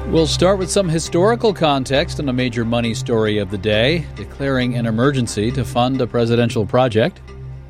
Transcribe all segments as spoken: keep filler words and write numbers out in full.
We'll start with some historical context on a major money story of the day, declaring an emergency to fund a presidential project.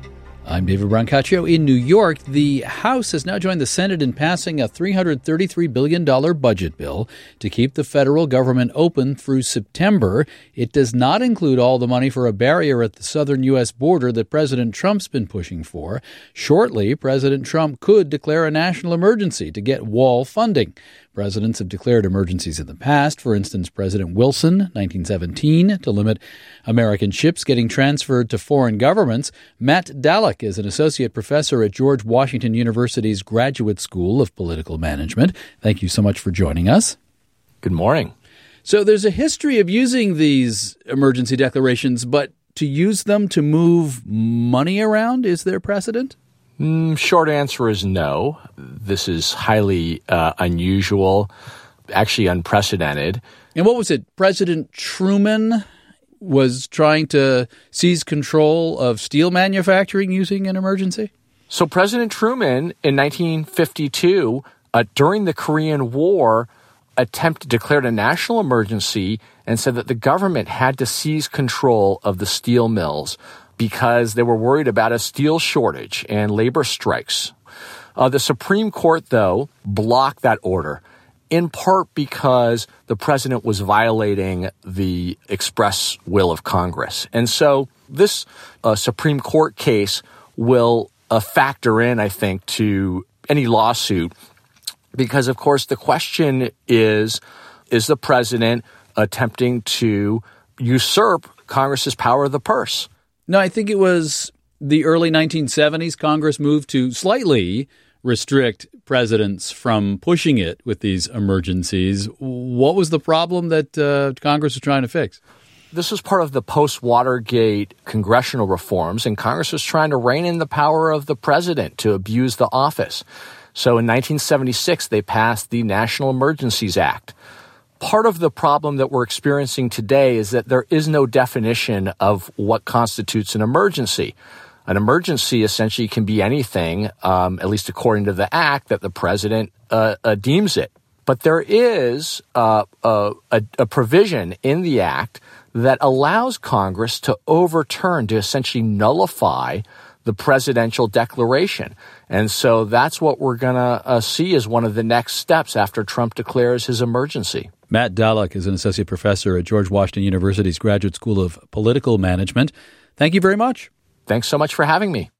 I'm David Brancaccio in New York. The House has now joined the Senate in passing a three hundred thirty-three billion dollars budget bill to keep the federal government open through September. It does not include all the money for a barrier at the southern U S border that President Trump's been pushing for. Shortly, President Trump could declare a national emergency to get wall funding. Presidents have declared emergencies in the past. For instance, President Wilson, nineteen seventeen, to limit American ships getting transferred to foreign governments. Matt Dallek is an associate professor at George Washington University's Graduate School of Political Management. Thank you so much for joining us. Good morning. So there's a history of using these emergency declarations, but to use them to move money around, is there precedent? Mm, short answer is no. This is highly uh, unusual, actually unprecedented. And what was it? President Truman was trying to seize control of steel manufacturing using an emergency? So President Truman in nineteen fifty-two, uh, during the Korean War, attempted declared a national emergency and said that the government had to seize control of the steel mills because they were worried about a steel shortage and labor strikes. Uh, the Supreme Court, though, blocked that order, in part because the president was violating the express will of Congress. And so this uh, Supreme Court case will uh, factor in, I think, to any lawsuit because, of course, the question is, is the president attempting to usurp Congress's power of the purse? No, I think it was the early nineteen seventies. Congress moved to slightly restrict presidents from pushing it with these emergencies. What was the problem that uh, Congress was trying to fix? This was part of the post-Watergate congressional reforms, and Congress was trying to rein in the power of the president to abuse the office. So in nineteen seventy-six, they passed the National Emergencies Act. Part of the problem that we're experiencing today is that there is no definition of what constitutes an emergency. An emergency essentially can be anything, um, at least according to the act, that the president uh, uh, deems it. But there is uh, a, a, a provision in the act that allows Congress to overturn, to essentially nullify the presidential declaration. And so that's what we're going to uh, see as one of the next steps after Trump declares his emergency. Matt Dallek is an associate professor at George Washington University's Graduate School of Political Management. Thank you very much. Thanks so much for having me.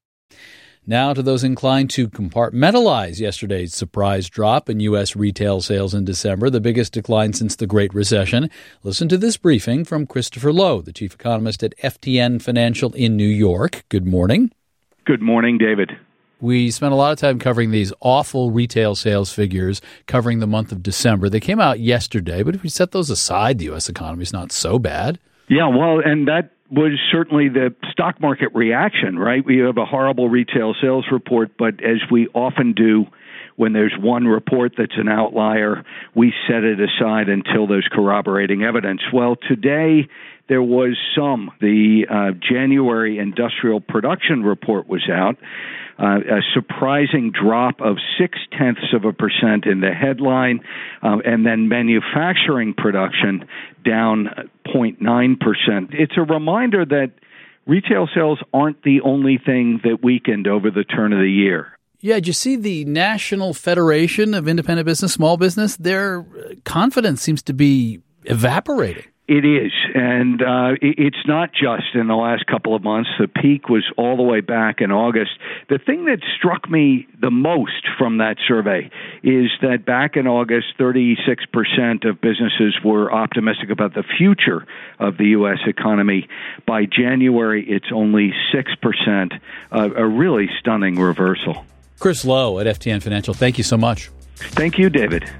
Now to those inclined to compartmentalize yesterday's surprise drop in U S retail sales in December, the biggest decline since the Great Recession. Listen to this briefing from Christopher Lowe, the chief economist at F T N Financial in New York. Good morning. Good morning, David. We spent a lot of time covering these awful retail sales figures covering the month of December. They came out yesterday, but if we set those aside, the U S economy is not so bad. Yeah, well, and that was certainly the stock market reaction, right? We have a horrible retail sales report, but as we often do when there's one report that's an outlier, we set it aside until there's corroborating evidence. Well, today there was some. The uh, January industrial production report was out. Uh, a surprising drop of six-tenths of a percent in the headline, um, and then manufacturing production down zero point nine percent. It's a reminder that retail sales aren't the only thing that weakened over the turn of the year. Yeah, did you see the National Federation of Independent Business, Small Business? Their confidence seems to be evaporating. It is, and uh, it's not just in the last couple of months. The peak was all the way back in August. The thing that struck me the most from that survey is that back in August, thirty-six percent of businesses were optimistic about the future of the U S economy. By January, it's only six percent, uh, a really stunning reversal. Chris Lowe at F T N Financial, thank you so much. Thank you, David.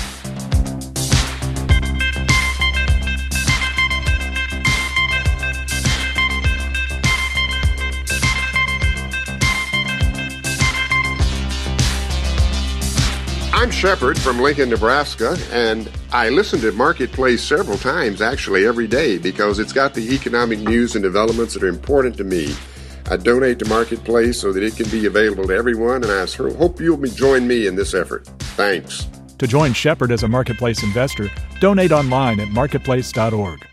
I'm Shepard from Lincoln, Nebraska, and I listen to Marketplace several times, actually every day, because it's got the economic news and developments that are important to me. I donate to Marketplace so that it can be available to everyone, and I hope you'll join me in this effort. Thanks. To join Shepherd as a Marketplace investor, donate online at marketplace dot org.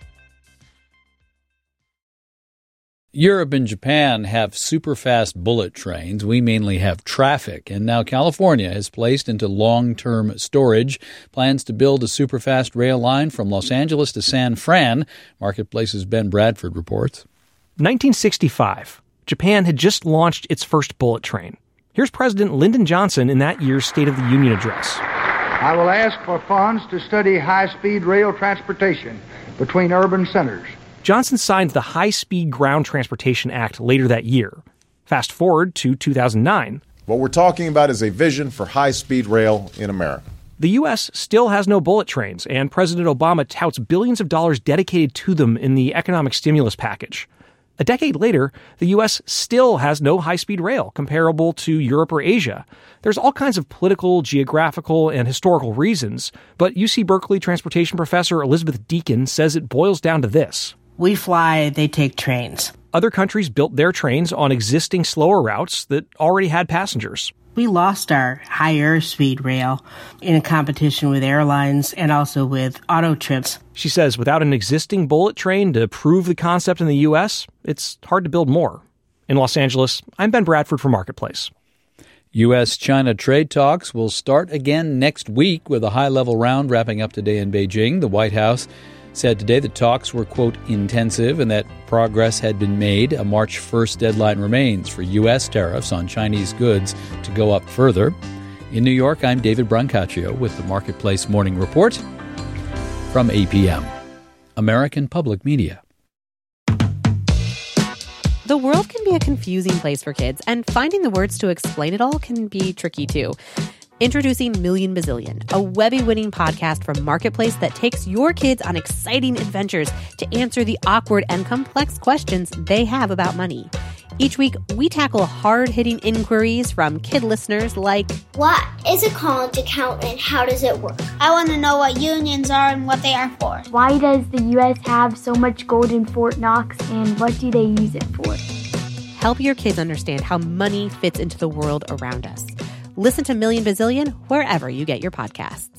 Europe and Japan have super-fast bullet trains. We mainly have traffic. And now California has placed into long-term storage plans to build a super-fast rail line from Los Angeles to San Fran. Marketplace's Ben Bradford reports. nineteen sixty-five. Japan had just launched its first bullet train. Here's President Lyndon Johnson in that year's State of the Union address. I will ask for funds to study high-speed rail transportation between urban centers. Johnson signed the High-Speed Ground Transportation Act later that year. Fast forward to two thousand nine. What we're talking about is a vision for high-speed rail in America. The U S still has no bullet trains, and President Obama touts billions of dollars dedicated to them in the economic stimulus package. A decade later, the U S still has no high-speed rail comparable to Europe or Asia. There's all kinds of political, geographical, and historical reasons, but U C Berkeley transportation professor Elizabeth Deakin says it boils down to this. We fly, they take trains. Other countries built their trains on existing slower routes that already had passengers. We lost our higher speed rail in a competition with airlines and also with auto trips. She says without an existing bullet train to prove the concept in the U S, it's hard to build more. In Los Angeles, I'm Ben Bradford for Marketplace. U S China trade talks will start again next week with a high-level round wrapping up today in Beijing. The White House said today the talks were, quote, intensive and that progress had been made. A March first deadline remains for U S tariffs on Chinese goods to go up further. In New York, I'm David Brancaccio with the Marketplace Morning Report from A P M, American Public Media. The world can be a confusing place for kids, and finding the words to explain it all can be tricky too. Introducing Million Bazillion, a Webby-winning podcast from Marketplace that takes your kids on exciting adventures to answer the awkward and complex questions they have about money. Each week, we tackle hard-hitting inquiries from kid listeners like, what is a college account and how does it work? I want to know what unions are and what they are for. Why does the U S have so much gold in Fort Knox and what do they use it for? Help your kids understand how money fits into the world around us. Listen to Million Bazillion wherever you get your podcasts.